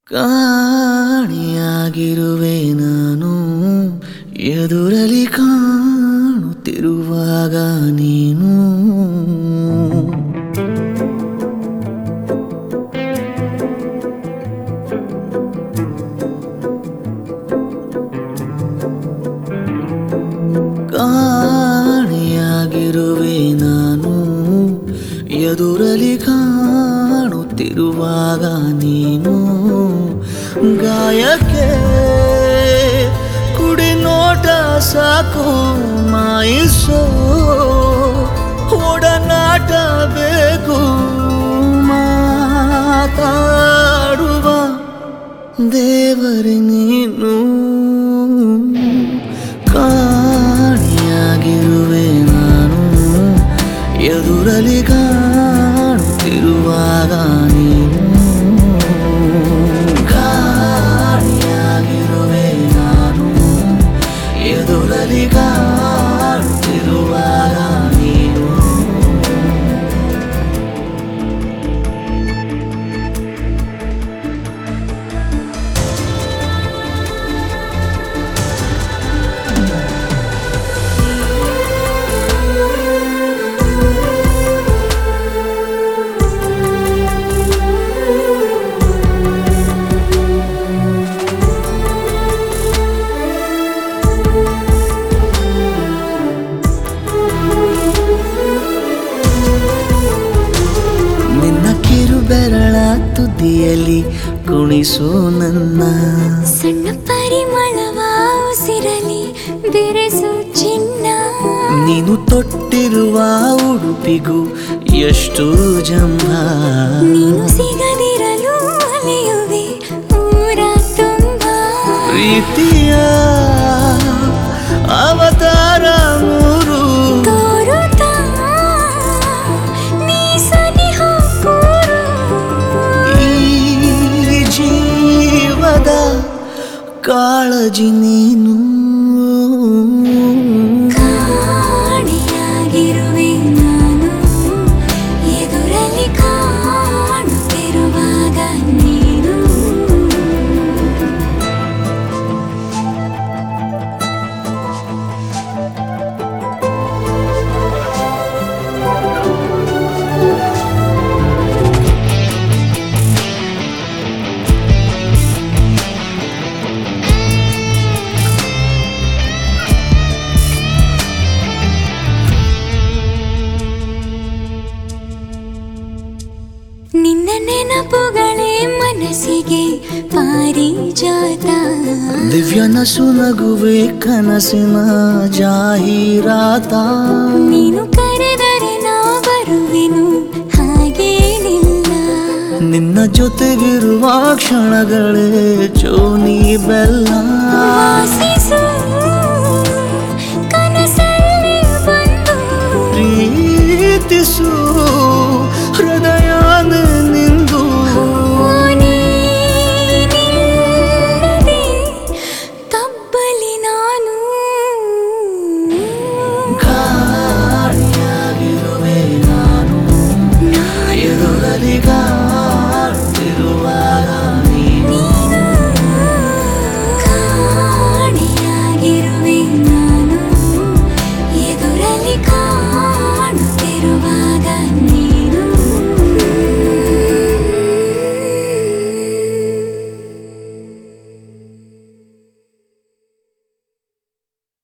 ಕಾಣಿಯಾಗಿರುವೆ ನಾನು ಎದುರಲಿ ಕಾಣುತ್ತಿರುವಾಗ ನೀನು ಕಾಣಿಯಾಗಿರುವೆ ನಾನು ಎದುರಲಿ ಕಾಣುತ್ತಿರುವಾಗ ನೀನು ಗಾಯಕ್ಕೆ ಕುಡಿ ನೋಟ ಸಾಕು ಮಾಯಿಸೋ ಒಡನಾಟ ಬೇಕು ಮಾತಾಡುವ ದೇವರೇ ನೀನು ಕಾಣಿಯಾಗಿರುವೆ ನಾನು ಎದುರಲಿ ಕಾಣುತ್ತಿರುವಾಗ ನೀನು ಕಾಣಿಯಾಗಿರುವೆ ನಾನು ಎದುರಲಿ ಕಾಣುತ್ತಿರುವಾಗ ನೀನು ಬೆರಳ ತುದಿಯಲ್ಲಿ ಕುಣಿಸು ನನ್ನ ಸಣ್ಣ ಪರಿಮಳವ ಉಸಿರಲಿ ಬೆರೆಸು ಚಿನ್ನ ನೀನು ತೊಟ್ಟಿರುವ ಉಡುಪಿಗೂ ಎಷ್ಟು ಜಂಭ ನೀನು ಸಿಗದಿರಲು ಅಲೆಯುವೆ ಊರ ತುಂಬ ಪ್ರೀತಿಯ ಅವತಾರ ಮೂರು ತೋರುತ್ತಾ ನೀ ಸನಿಹ ಜೀವದ ಕಾಳಜಿ ನೀನು ಕಾಣಿಯಾಗಿರುವೆ ನಾನು ಎದುರಲ್ಲಿ ಕಾಣುತ್ತಿರುವಾಗ ನೀನು ನಿನ್ನ ನೆನಪುಗಳೇ ಮನಸ್ಸಿಗೆ ಪಾರಿಜಾತ ದಿವ್ಯ ನಸು ನಗುವೆ ಕನಸಿನ ಜಾಹೀರಾತ ನೀನು ಕರೆದರೆ ನಾ ಬರುವೆನು ಹಾಗೇನಿಲ್ಲ ನಿನ್ನ ಜೊತೆಗಿರುವ ಕ್ಷಣಗಳೇ ಚೋನಿ ಬೆಲ್ಲ ವಾಸಿಸು